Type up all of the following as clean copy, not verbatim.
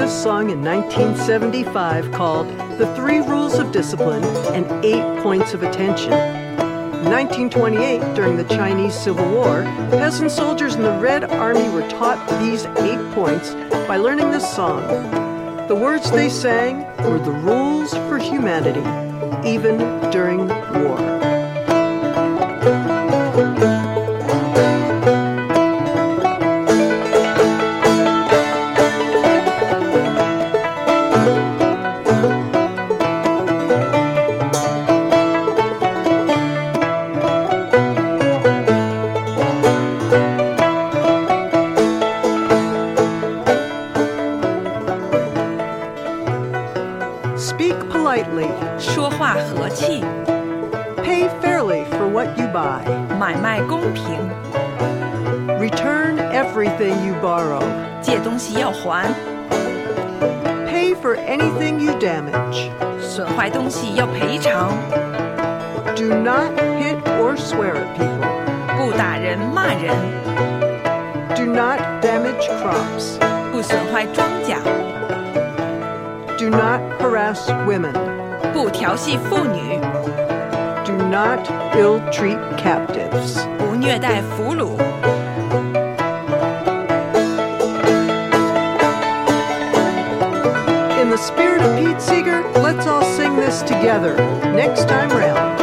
this song in 1975 called The Three Rules of Discipline and 8 Points of Attention. In 1928, during the Chinese Civil War, peasant soldiers in the Red Army were taught these 8 points by learning this song. The words they sang were the rules for humanity, even during war. Speak politely. 说话和气， Pay fairly for what you buy. 买卖公平， Return everything you borrow. 借东西要还， Pay for anything you damage. 损坏东西要赔偿， Do not hit or swear at people. 不打人骂人， Do not damage crops. 不损坏庄稼， Do not harass women. 不调戏妇女， Do not ill-treat captives. 不虐待俘虏。 In the spirit of Pete Seeger, let's all sing this together next time round.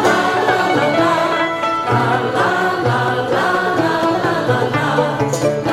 la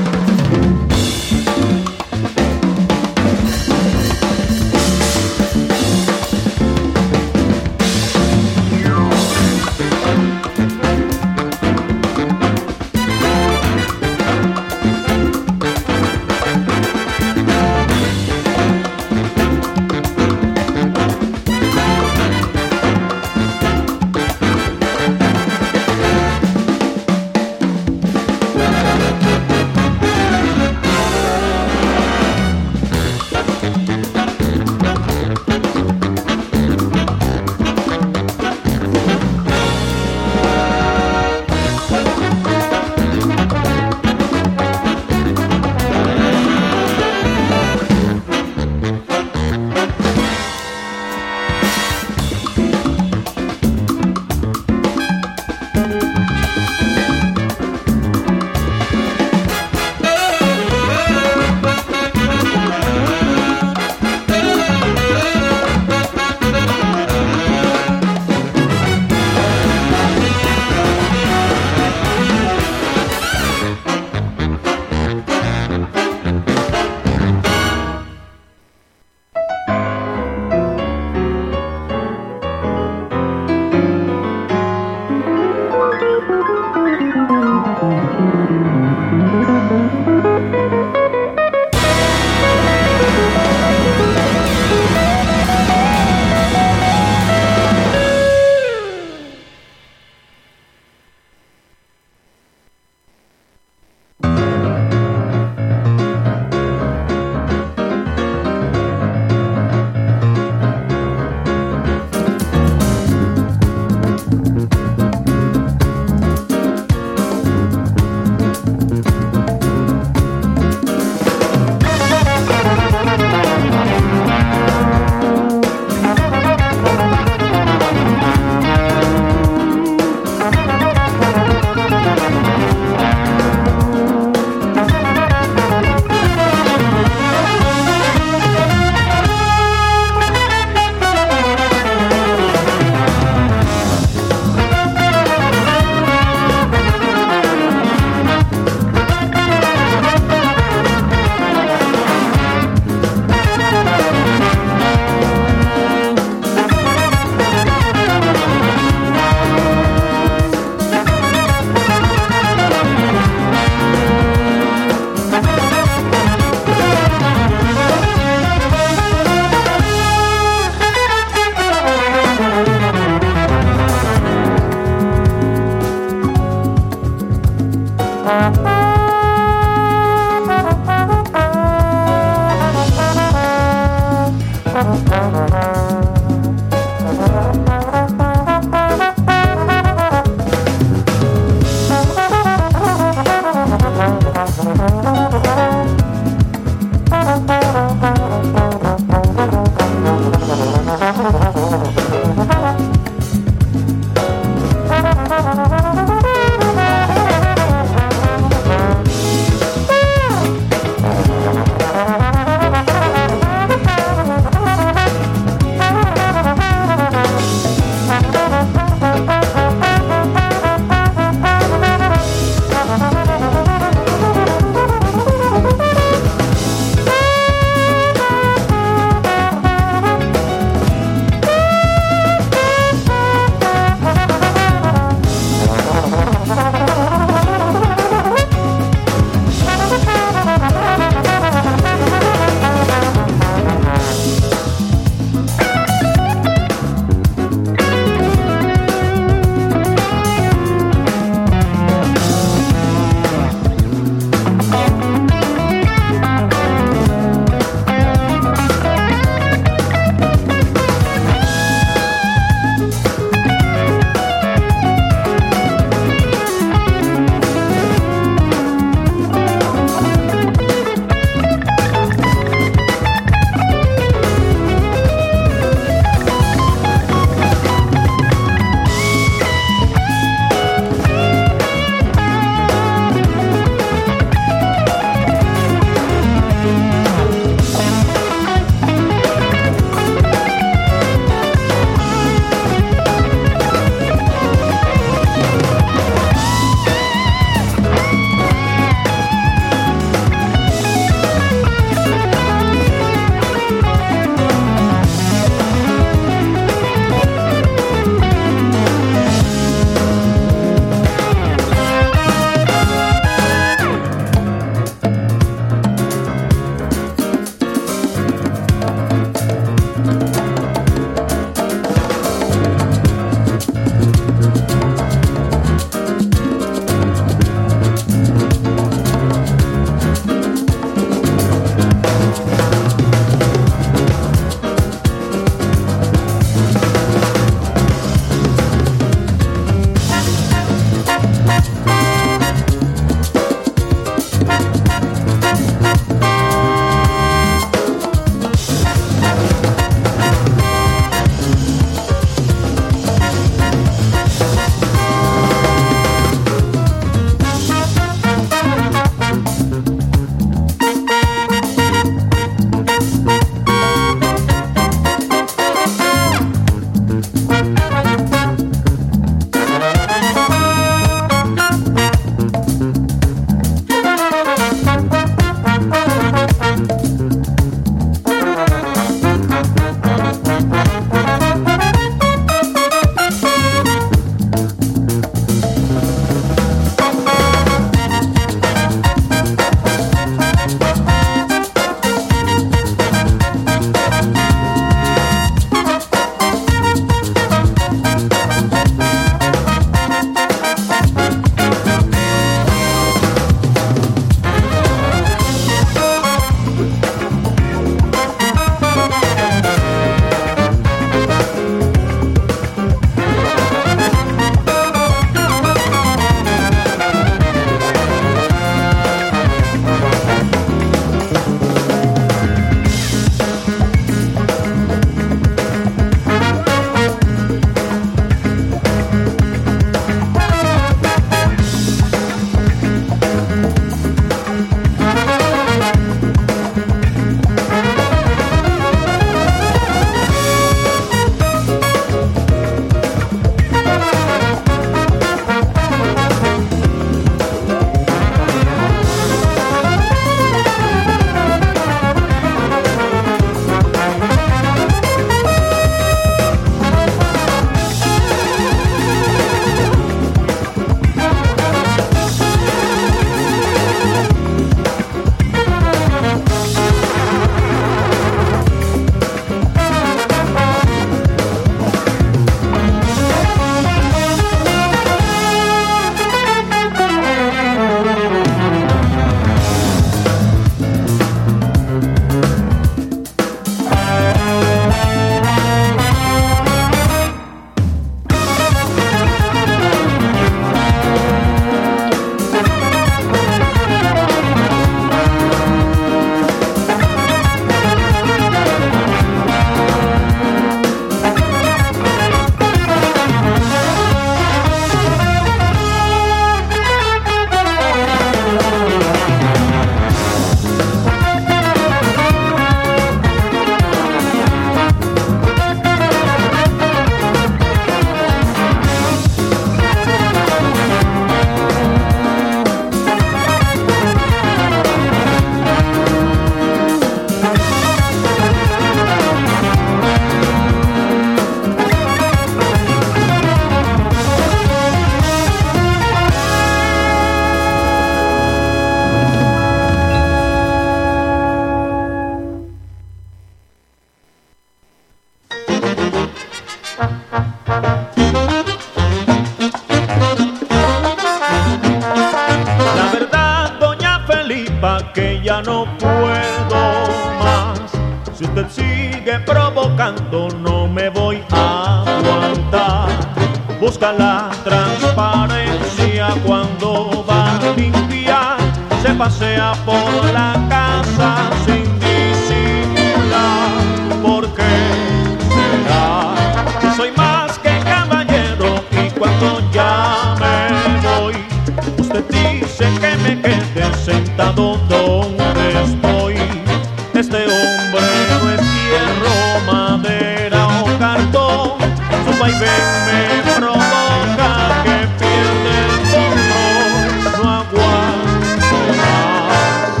cuando no me voy a aguantar. Busca la transparencia cuando va a limpiar. Se pasea por la casa sin disimular. ¿Por qué será? Yo soy más que caballero y cuando ya me voy, usted dice que me quede sentado donde estoy. Este hombre no es hierro, madera o cartón. Su vaivén me provoca que pierda el control. No aguanto más.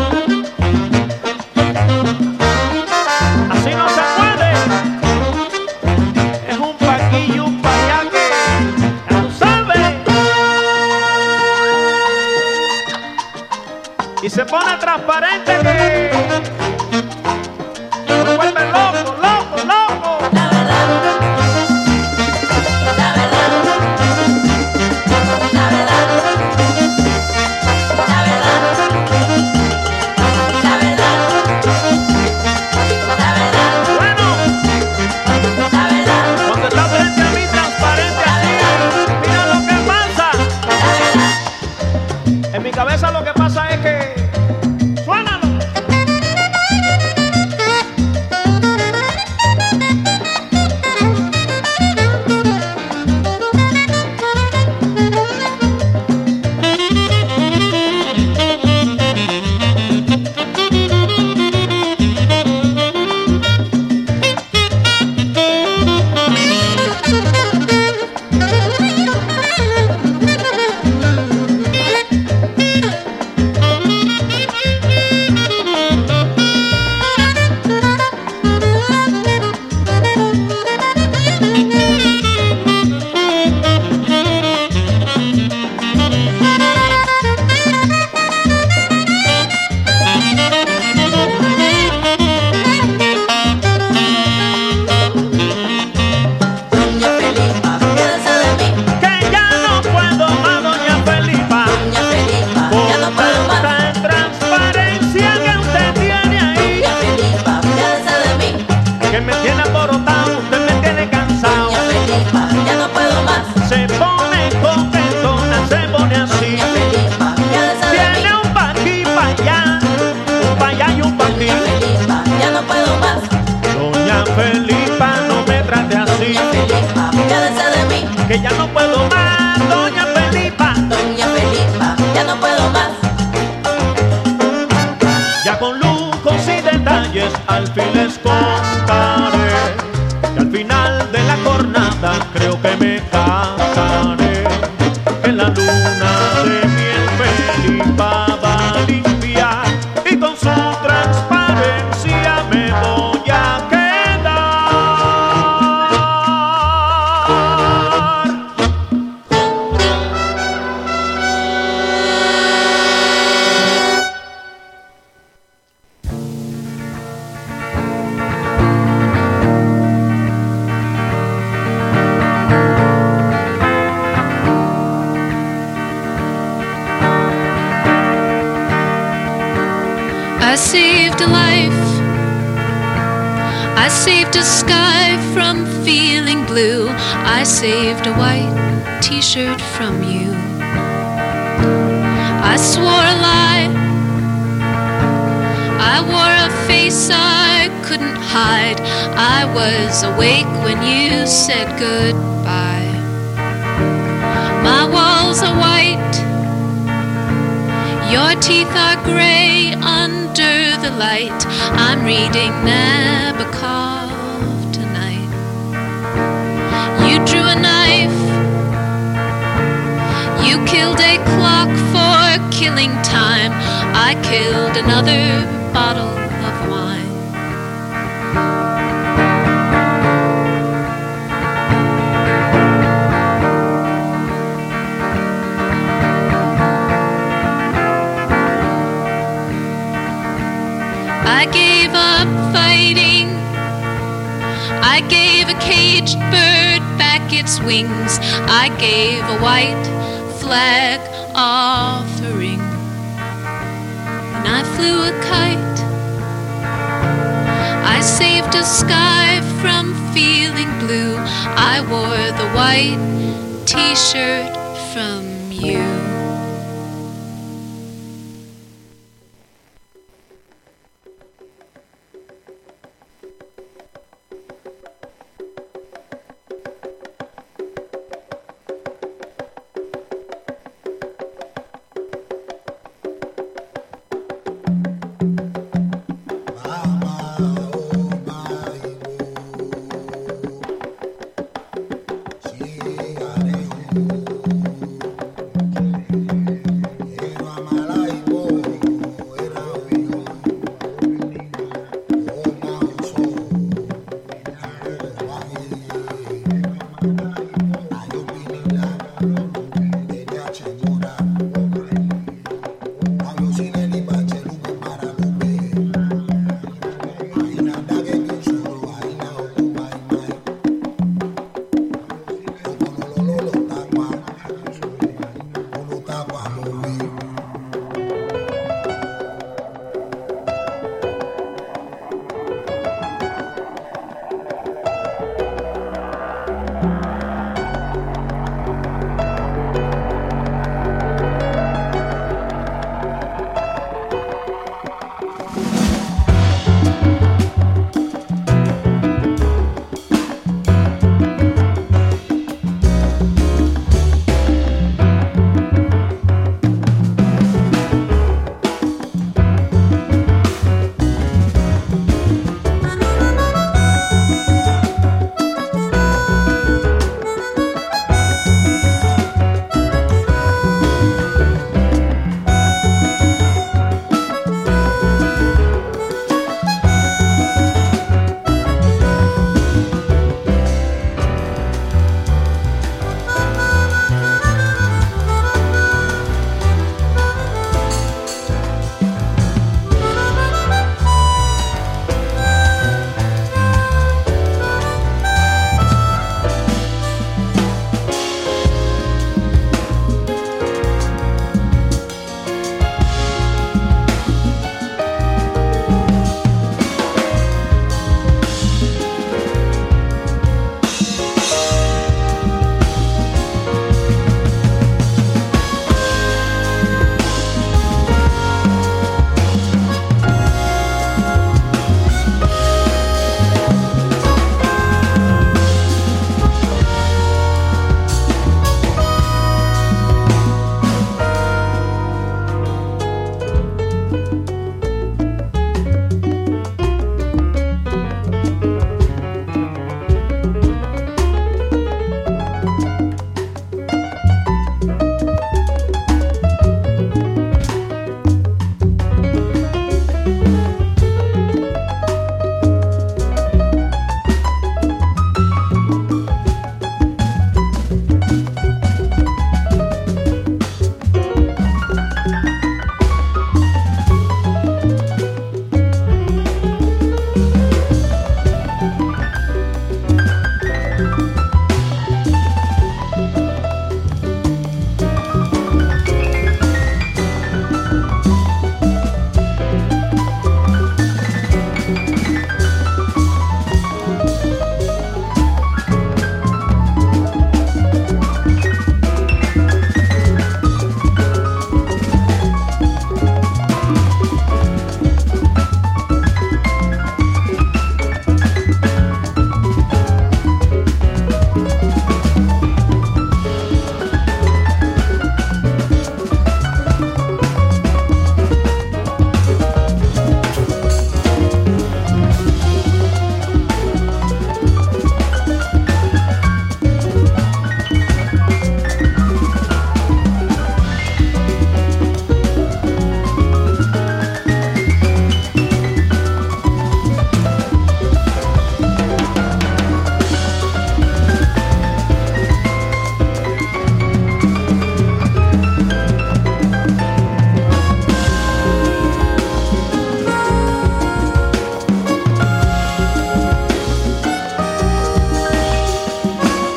Así no se puede. Es un paquillo, un payaque. Ya tú sabes. Y se pone transparente que me vuelve loco, loco, loco. La verdad, la verdad, la verdad, la verdad, la verdad, la verdad. Bueno, La verdad, cuando está frente a mí transparente así, mira lo que pasa. En mi cabeza lo que pasa es que suénalo. Doña Felipa, piensa de mí. Que ya no puedo más, doña Felipa, Doña Felipa, ya no con puedo más. tanta transparencia que usted tiene ahí, Doña Felipa, piensa de mí. que me tiene aborotado, usted me tiene cansado. Doña Felipa, ya no puedo más. Se pone coquetona, se pone así. Doña Felipa, piensa de mí. Tiene un pa' aquí, pa' allá, un pa' allá y un pa' aquí. Doña Felipa, ya no puedo más. Doña Felipa, no me trate así, Doña Felipa, piensa de mí. que ya no puedo más, doña Felipa. Doña Felipa, ya no puedo más. Ya con lujos y detalles al fin les contaré, que al final de la jornada creo que me casaré. En la luna de miel Felipa va a limpiar y con su transparencia me voy a quedar. I saved a life. I saved a sky from feeling blue. I saved a white t-shirt from you. I swore a lie. I wore a face I couldn't hide. I was awake when you said goodbye. My walls are white. Your teeth are gray under the light. I'm reading Nabokov tonight. You drew a knife. You killed a clock for killing time. I killed another bottle of wine. I gave up fighting. I gave a caged bird back its wings. I gave a white flag offering. And I flew a kite. I saved a sky from feeling blue. I wore the white t-shirt from you.